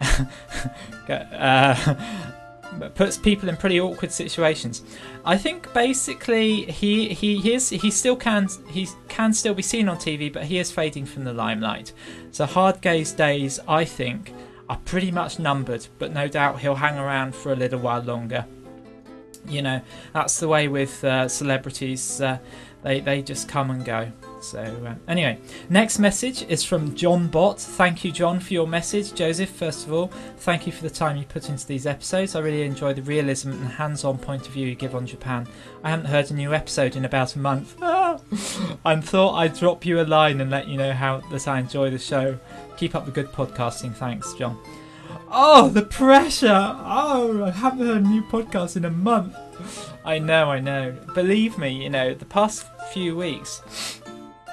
uh, puts people in pretty awkward situations. I think basically he he he is he still can he can still be seen on T V, but he is fading from the limelight. So Hard Gay's days, I think, are pretty much numbered, but no doubt he'll hang around for a little while longer. You know, that's the way with uh, celebrities. Uh, they they just come and go. So uh, anyway, next message is from John Bott. Thank you, John, for your message. Joseph, first of all, thank you for the time you put into these episodes. I really enjoy the realism and hands-on point of view you give on Japan. I haven't heard a new episode in about a month. I thought I'd drop you a line and let you know how that I enjoy the show. Keep up the good podcasting. Thanks, John. Oh, the pressure! Oh, I haven't heard a new podcast in a month. I know, I know. Believe me, you know, the past few weeks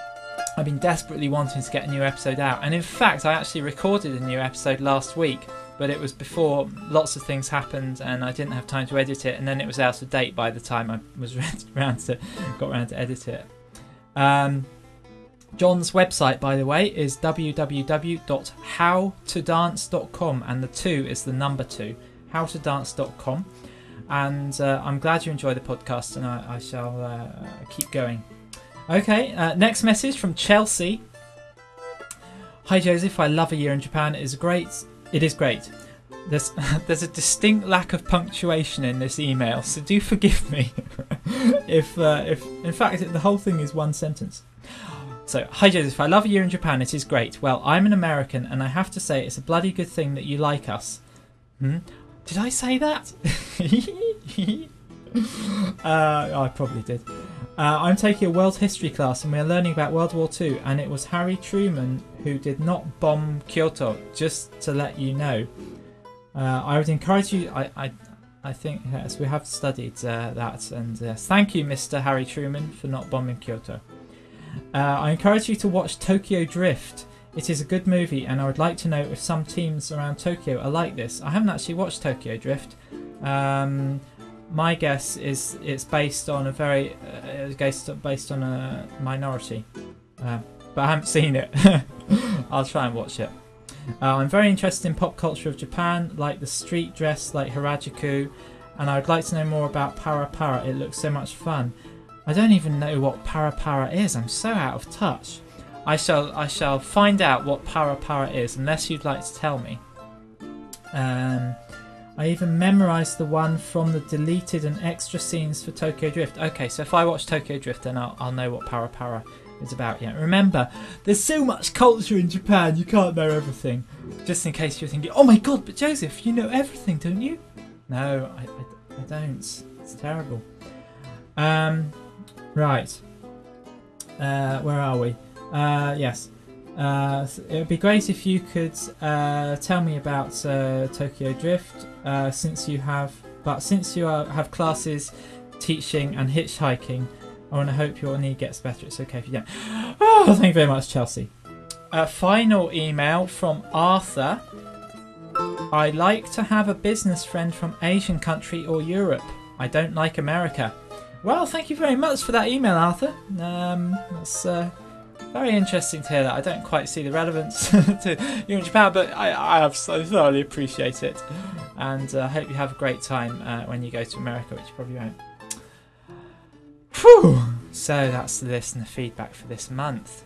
I've been desperately wanting to get a new episode out, and in fact I actually recorded a new episode last week but it was before lots of things happened and I didn't have time to edit it, and then it was out of date by the time I was around to got around to edit it. Um, John's website, by the way, is w w w dot how to dance dot com, and the two is the number two, how to dance dot com. And uh, I'm glad you enjoy the podcast, and I, I shall uh, keep going. Okay, uh, next message from Chelsea. Hi Joseph, I love A Year in Japan. It is great. It is great. There's there's a distinct lack of punctuation in this email, so do forgive me if uh, if in fact the whole thing is one sentence. So, hi Joseph, I love A Year in Japan. It is great. Well, I'm an American, and I have to say it's a bloody good thing that you like us. Hmm? Did I say that? uh, I probably did. Uh, I'm taking a world history class and we're learning about World War Two, and it was Harry Truman who did not bomb Kyoto, just to let you know. Uh, I would encourage you, I, I, I think, yes, we have studied uh, that, and yes, thank you Mister Harry Truman for not bombing Kyoto. Uh, I encourage you to watch Tokyo Drift. It is a good movie, and I would like to know if some teams around Tokyo are like this. I haven't actually watched Tokyo Drift. Um, my guess is it's based on a very uh, based based on a minority, uh, but I haven't seen it. I'll try and watch it. Uh, I'm very interested in pop culture of Japan, like the street dress, like Harajuku, and I would like to know more about Para Para. It looks so much fun. I don't even know what Para Para is. I'm so out of touch. I shall I shall find out what Para Para is, unless you'd like to tell me. Um, I even memorised the one from the deleted and extra scenes for Tokyo Drift. Okay, so if I watch Tokyo Drift, then I'll, I'll know what Para Para is about. Yeah, remember, there's so much culture in Japan, you can't know everything. Just in case you're thinking, oh my god, but Joseph, you know everything, don't you? No, I, I, I don't. It's terrible. Um, right. Uh, where are we? Uh, yes. Uh, it would be great if you could uh, tell me about uh, Tokyo Drift, uh, since you have, but since you are, have classes teaching and hitchhiking, I want to hope your knee gets better. It's okay if you don't. Oh, thank you very much, Chelsea. A final email from Arthur. I like to have a business friend from Asian country or Europe. I don't like America. Well, thank you very much for that email, Arthur. Um, that's uh, very interesting to hear that. I don't quite see the relevance to you in Japan, but I, I have so thoroughly appreciate it, and I uh, hope you have a great time uh, when you go to America, which you probably won't. Whew. So that's the listener feedback for this month.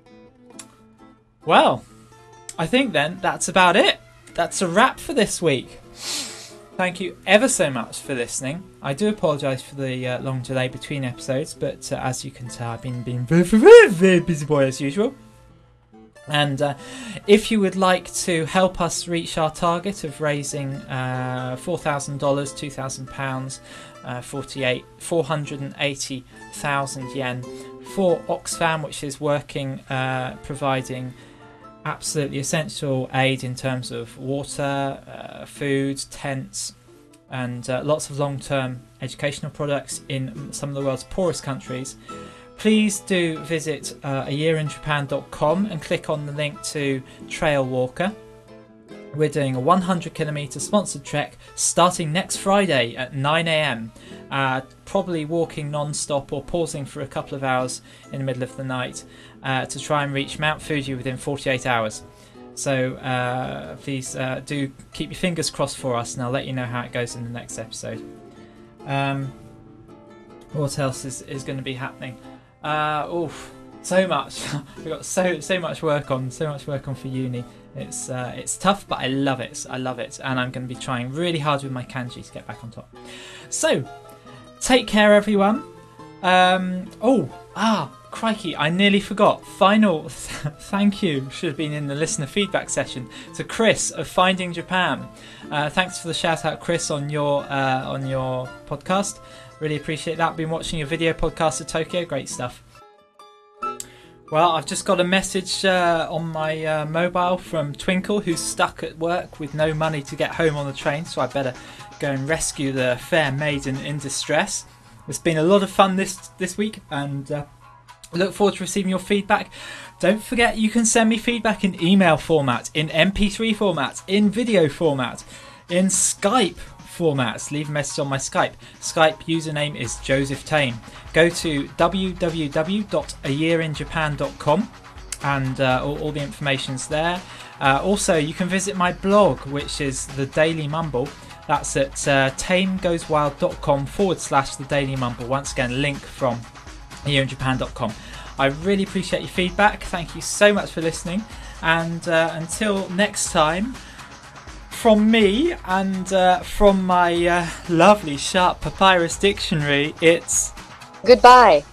Well, I think then that's about it. That's a wrap for this week. Thank you ever so much for listening. I do apologise for the uh, long delay between episodes, but uh, as you can tell, I've been being very, very, very busy boy as usual. And uh, if you would like to help us reach our target of raising uh, four thousand dollars, two thousand pounds, uh, forty-eight, four hundred eighty thousand yen for Oxfam, which is working, uh, providing absolutely essential aid in terms of water, uh, food, tents, and uh, lots of long-term educational products in some of the world's poorest countries, please do visit uh, a year in japan dot com and click on the link to Trail Walker. We're doing a one hundred kilometre sponsored trek starting next Friday at nine a m, uh, probably walking non-stop or pausing for a couple of hours in the middle of the night uh, to try and reach Mount Fuji within forty-eight hours. So uh, please uh, do keep your fingers crossed for us, and I'll let you know how it goes in the next episode. Um, what else is, is going to be happening? Uh, oof, so much. We've got so so much work on, so much work on for uni. It's uh, it's tough, but I love it. I love it, and I'm going to be trying really hard with my kanji to get back on top. So, take care, everyone. Um, oh, ah, crikey! I nearly forgot. Final th- thank you should have been in the listener feedback session to Chris of Finding Japan. Uh, thanks for the shout out, Chris, on your uh, on your podcast. Really appreciate that. Been watching a video podcast of Tokyo. Great stuff. Well, I've just got a message uh, on my uh, mobile from Twinkle, who's stuck at work with no money to get home on the train, so I better go and rescue the fair maiden in distress. It's been a lot of fun this this week, and uh, I look forward to receiving your feedback. Don't forget you can send me feedback in email format, in M P three format, in video format, in Skype formats. Leave a message on my Skype. Skype username is Joseph Tame. Go to w w w dot a year in japan dot com and uh, all, all the information's there. Uh, also, you can visit my blog, which is The Daily Mumble. That's at uh, tamegoeswild.com forward slash The Daily Mumble. Once again, a link from a year in japan dot com. I really appreciate your feedback. Thank you so much for listening. And uh, until next time, from me and uh, from my uh, lovely sharp papyrus dictionary, it's Goodbye.